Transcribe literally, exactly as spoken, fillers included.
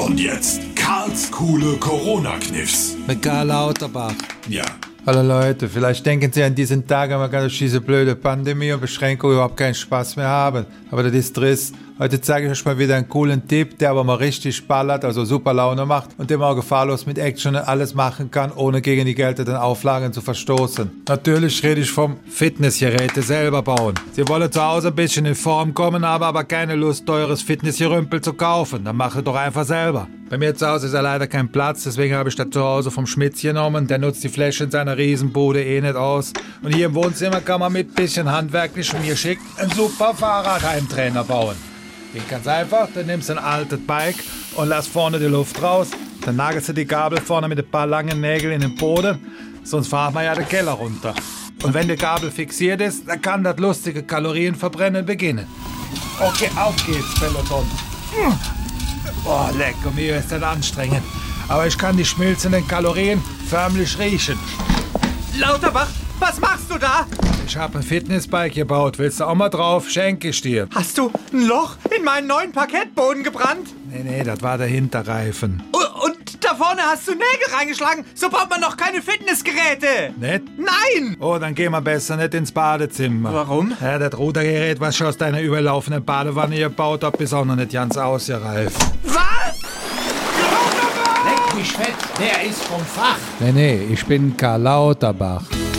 Und jetzt Karls coole Corona-Kniffs. Mit Karl Lauterbach. Ja. Hallo Leute, vielleicht denken Sie an diesen Tagen, man kann durch diese blöde Pandemie und Beschränkung überhaupt keinen Spaß mehr haben. Aber das ist trist. Heute zeige ich euch mal wieder einen coolen Tipp, der aber mal richtig ballert, also super Laune macht und den man auch gefahrlos mit Action alles machen kann, ohne gegen die geltenden Auflagen zu verstoßen. Natürlich rede ich vom Fitnessgeräte selber bauen. Sie wollen zu Hause ein bisschen in Form kommen, haben aber keine Lust, teures Fitnessgerümpel zu kaufen. Dann mache doch einfach selber. Bei mir zu Hause ist ja leider kein Platz, deswegen habe ich das zu Hause vom Schmitz genommen. Der nutzt die Fläche in seiner Riesenbude eh nicht aus. Und hier im Wohnzimmer kann man mit bisschen handwerklichem Geschick einen super Fahrradheimtrainer bauen. Geht ganz einfach, dann nimmst du ein altes Bike und lass vorne die Luft raus. Dann nagelst du die Gabel vorne mit ein paar langen Nägeln in den Boden, sonst fahren wir ja den Keller runter. Und wenn die Gabel fixiert ist, dann kann das lustige Kalorienverbrennen beginnen. Okay, auf geht's, Peloton. Oh, lecker, mir ist das anstrengend. Aber ich kann die schmilzenden Kalorien förmlich riechen. Lauterbach, was machst du da? Ich habe ein Fitnessbike gebaut. Willst du auch mal drauf? Schenke ich dir. Hast du ein Loch in meinen neuen Parkettboden gebrannt? Nee, nee, das war der Hinterreifen. Und da vorne hast du Nägel reingeschlagen. So baut man doch keine Fitnessgeräte. Nicht? Nein! Oh, dann gehen wir besser nicht ins Badezimmer. Warum? Ja, das Rudergerät, was ich aus deiner überlaufenden Badewanne gebaut habe, ist auch noch nicht ganz ausgereift. Was? Leck mich fett, der ist vom Fach. Nee, nee, ich bin Karl Lauterbach.